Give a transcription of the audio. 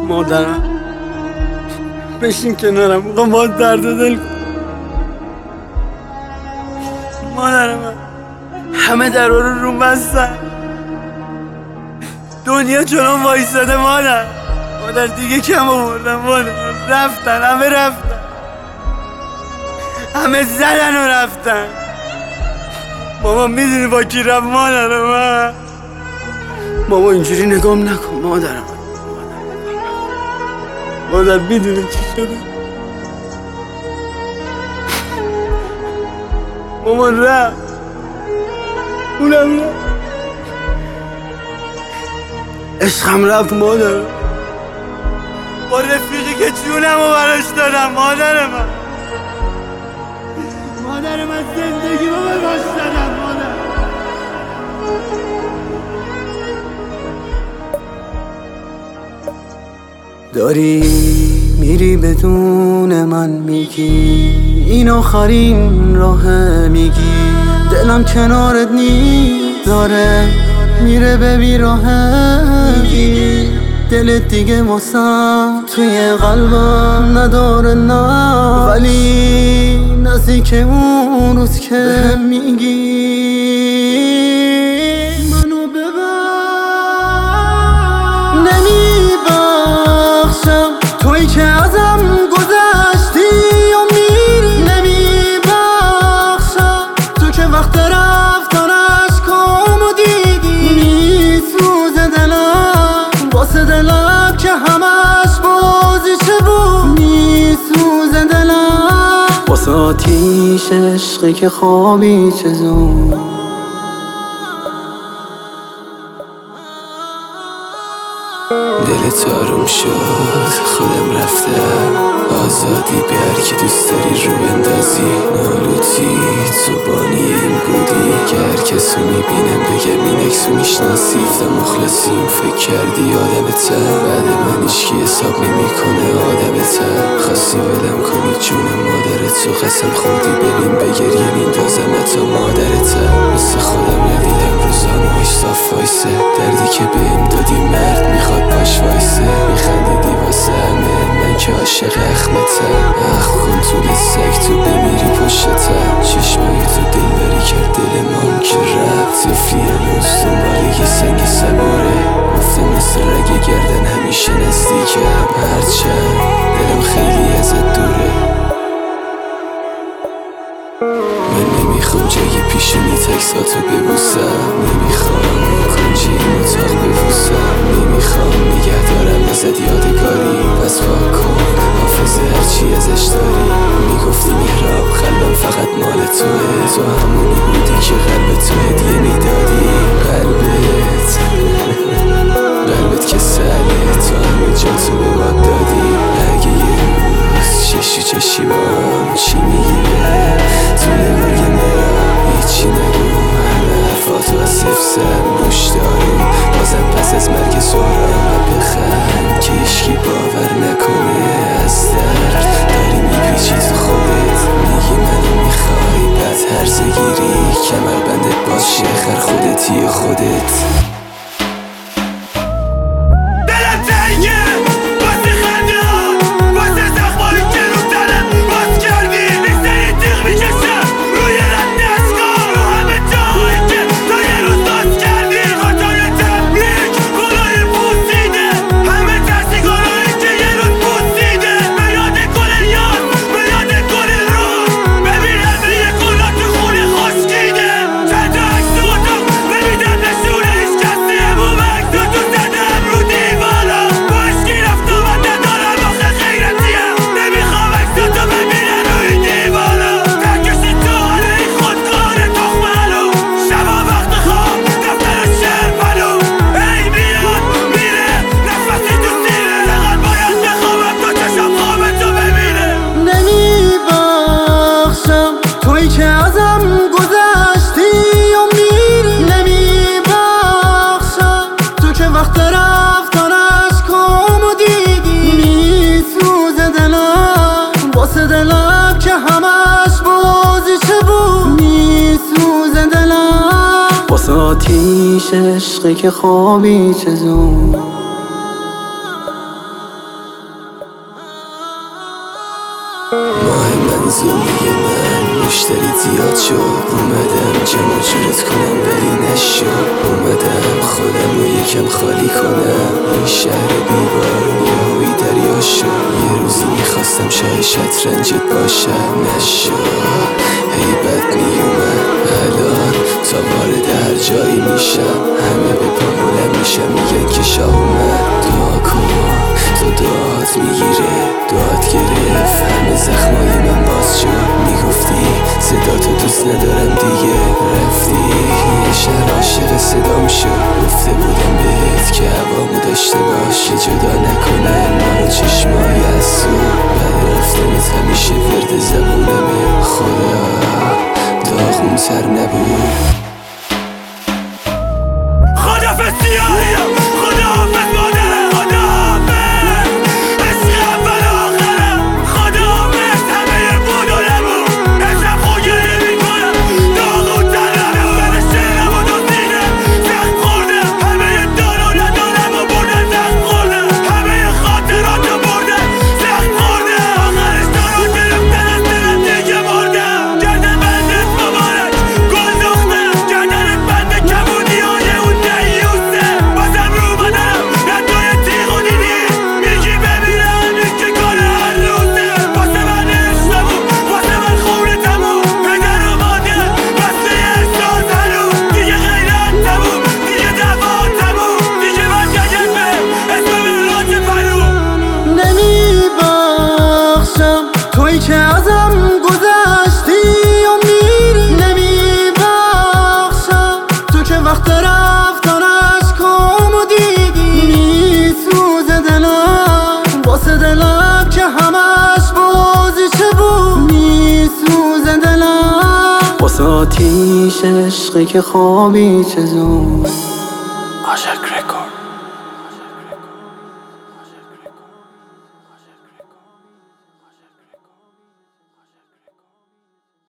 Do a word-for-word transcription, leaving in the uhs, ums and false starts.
مادرم بشین کنارم، میخوام باید درد دل کنم. مادرم همه درها رو رو بستن، دنیا جلوم وایساده. مادر مادر دیگه کم آوردم، مادر رفتن، همه رفتن، همه زدن و رفتن. ماما میدونی با کی رفت؟ مادرم من ماما اینجوری نگام نکن. مادرم مادر میدونی چی شده؟ ماما رفت، اونم رفت، عشقم رفت. مادر با رفیقی که جونم رو براش دادم. مادر من مادر من زندگی رو براش دادم. مادر داری میری بدون من، میگی این آخرین راه، میگی دلم کنارت نیست، داره میره به بیراهه، میگی دلت دیگه واسم توی قلبم نداره، نه ولی نزدیک اون روز که بهم میگی منو ببر، نمیبخشم توی که ازم گذشتی و میری، نمیبخشم تو که وقت رفتنش کامو دیدی، میسوزه دلم واسه دلم که همش بازیشه بود، میسوزه دلم واسه آتیش عشقی که خوابی چه زود. دلت آروم شد، خودم رفتم، آزادی به هر کی دوست داری رو بندازی، نالوتی تو بانی این بودی که هر کسو میبینم بگم این اکسو میشناسی. گفتم مخلصیم، فکر کردی آدمتم، بعد من هیچکی حساب نمیکنه آدمتم. خواستی ولم کنی جونم مادرتو، قسم خوردی ببین بگریه میندازم تا مادرتم. مثل خودم ندیدم روزانهاش صاف وایسه، دردی که بهم دادی مرد میخواد باش وایسه، میخندیدی واسه همه من که عاشق اخمتم. اخ کن طول سگ تو بمیری پشتم، چشمایی تو دل بری کرد دل مام که رفت، طفلی هنوز دنبال یه سنگ صبوره، گفتم مثل رگ گردن همیشه نزدیکم، هرچند دلم خیلی ازت دوره. من نمیخوام جای پیشونی تکساتو ببوسم، نمیخوام کنجی این اتاق ببوسم، نمیخوام نگه دارم ازت یادگاری، پس پاک کن حافظه هرچی ازش داری. میگفتی مهراب قلبم فقط مال توه، تو همونی بودی که قلب تو هدیه میدادی. قلبت قلبت که سله، تو همه جا تو به باد دادی. اگه یه روز چشی چشی بام چی میگیره تو نگاه مرا هیچی نگو، همه حرفاتو از صفر سر گوش دارم، بازم پس از مرگ سهرم بخند که هیچکی باور نکنه از درد داری میپیچی تو خودت، میگی منو میخوای بعد هرزه گیری کمر بندت باز شخر خودتی خودت. دلم که همش بازیچه بود، میسوزه دلم واسه آتیش عشقی که خوابی چه زود. زندگی من مشتری زیاد شد، اومدم جمع جورت کنم ولی نشد. اومدم خودم رو یکم خالی کنم، این شهر بیبارون یهویی دریا شد. یه روزی میخواستم شاه شطرنجت باشم، نشد. هیبت میومد الان تا وارد هر جایی میشم، همه به پا بلند میشم میگن که شاه اومد. دعا کن تا دعات میگیره، دعات گرفت همه زخمای من باز شد. میگفتی صداتو دوست ندارم دیگه، رفتی یه شهر عاشق صدام شد. گفته بودم بهت که هوامو داشته باش، جدا نکنه ما رو چشمای اسو. بعد رفتنت همیشه ورد زبونمه، خدا داغون تر نبود. خدافظ سیاهیم، خدافظ مادرم، خدافظ عشق اول آخرم، خدافظ همه بودنمو امشب خوگیری میکنم. داغون تر نبود شعرم و دوستینه زخم خوردم، همه دار و ندارم و بردن زخم خوردم، همه خاطراتو بردن زخم خوردم. آخرش تو رو گرفتن از دلم دیگه مردم. گردن بندت مبارک گل دختم، گردنت بند کمونی های اون دیوسه. بازم رو بدنم ندای تیغ و دیدی میگی ببینم این که کار هر روزه. واسه من عشقمون، واسه من خونه تموم، پدر و مادر وصله احساس هنوز. دیگه غیرت تموم، دیگه دفاع تموم، دیگه برگرد به اسم مهرات فرو. نمیبخشم تویی که ازم گذشتی و میری، نمیبخشم تو که وقت رفتن عشقامو دیدی. میسوزه دلم واسه دلم که همش بازیچه بود، میسوزه دلم واسه آتیش عشقی که خوابی چه زود. عاشق رکورد.